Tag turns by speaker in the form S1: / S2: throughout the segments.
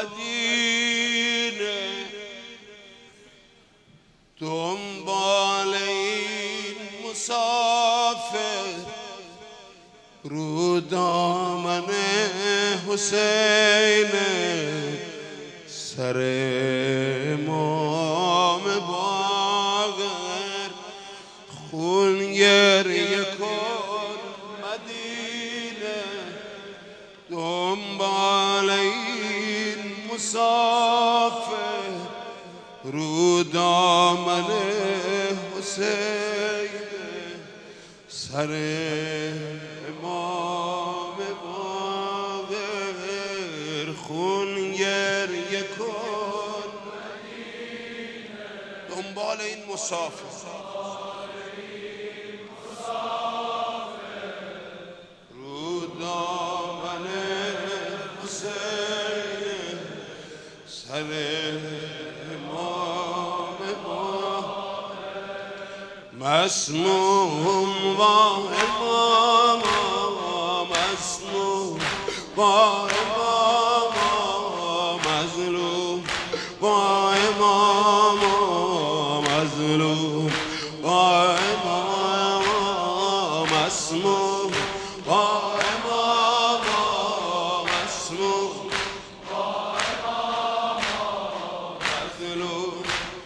S1: مدینه دنبال این مسافر رو دامن حسین سر امام باقر خون گریه کن مدینه دنبال این مسافر رو دامن حسین سر امام باقر خون گریه کن دنبال این مسافر رو دامن حسین سر امام باقر مسموم و امام مسموم و امام مظلوم و امام مظلوم و امام مسموم و امام مسموم و امام مظلوم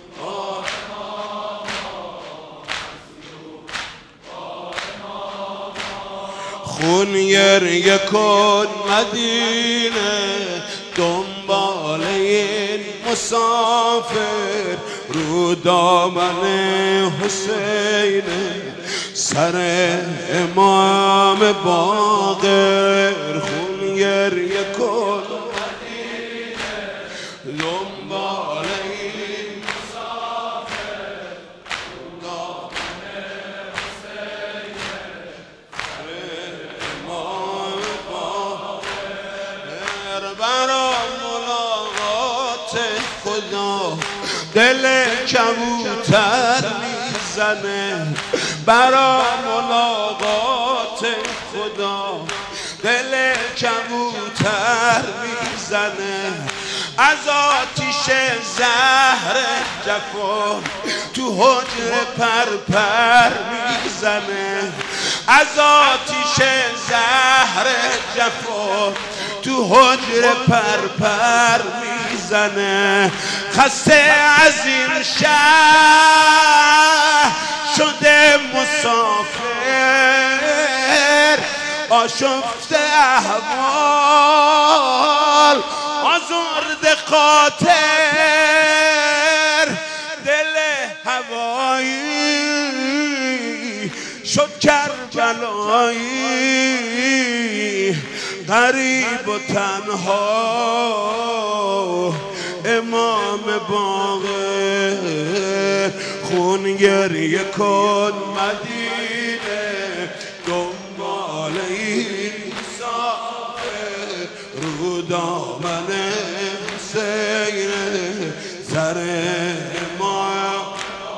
S1: خون گریه کن مدینه دنبال این مسافر رو دامن حسین سر امام باقر خون گریه کن مدینه دنبال این مسافر رو دامن حسین سر امام باقر برا ملاقات خدا دل کبوتر میزنه برا ملاقات خدا دل کبوتر میزنه از آتیش زهر جفا تو حجره پر میزنه از آتیش زهر جفا تو حجره پر میزنه خسته از این شهر شده مسافر آشفته احوال آزرده خاطر دل هوایی شد کربلایی غریب و تنها امام باقر خون گریه کن مدینه دنبال این مسافر رو دامن حسین سر امام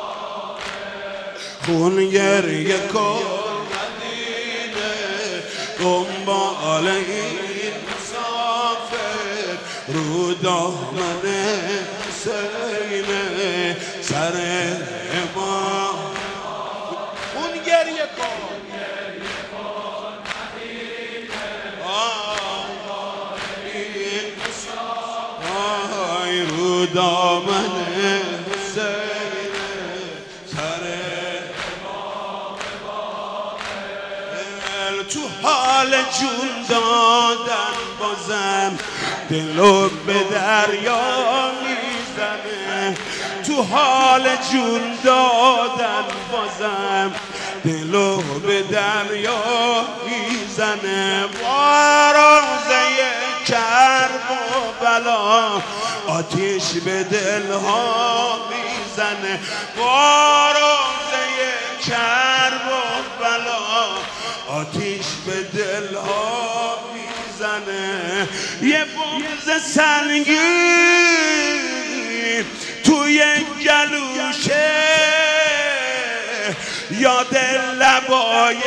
S1: خون گریه کن مدینه دنبال این مسافر رو دامن حسین سر امام خون گریه کن آی رو دامن حسین سر امام باقر تو حال جون دادن بازم دلو به دریا میزنه تو حال جون دادن بازم دلو به دریا میزنه با روزه کرب و بلا آتیش به دلها میزنه با روزه کرب و بلا آتیش به دلها میزنه یه بغض سنگین توی گلوشه یاد لبای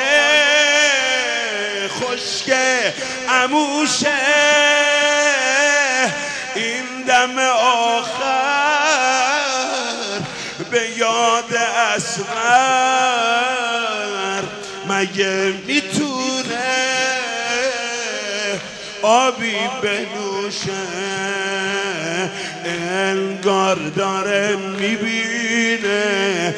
S1: خشک عموشه این دم آخر به یاد اصغر مگه میتونه آبی بنوشه انگار داره میبینه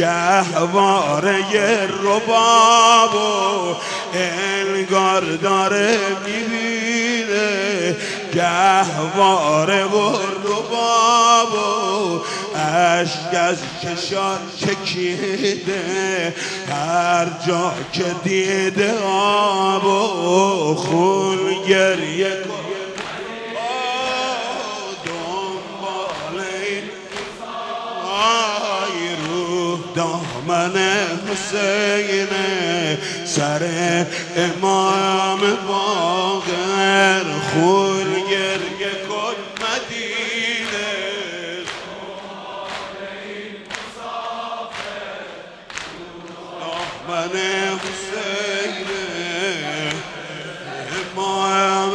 S1: گهواره ربابو انگار داره میبینه گهواره و ربابو اشک از چشان چکیده هر جا که دیده آبو خون گریه کن دنبال این آی روح دامن حسین سر امام باقر خون گریه کن مدینه دامن حسین امام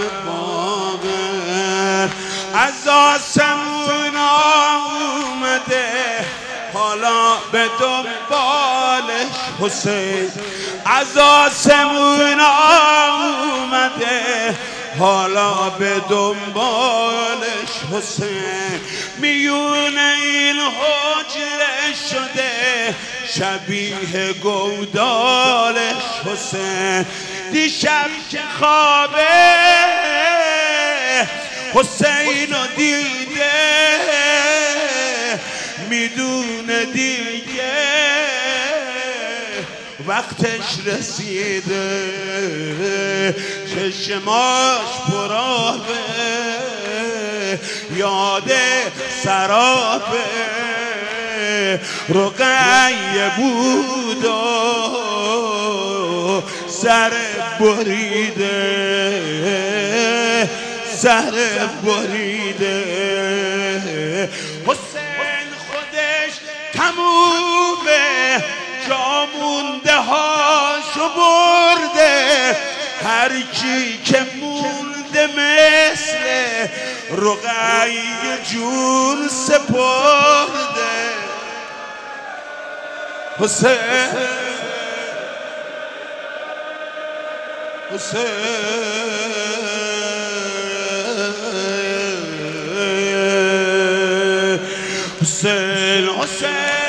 S1: باقر از آسمون آمده حالا به دنبالش حسین از آسمون آمده حالا به دنبالش حسین میونه این حجره شده شبیه گودالش حسین دیشب که خوابه حسین رو دیده میدونه دیگه وقتش رسیده چشماش پرآبه یاد سرابه رقیه بود و سر بریده سر بریده حسین خودش تمومه جا مونده هاشو برده هر کی که مونده مثل رقیه جون سپرده حسین حسین حسین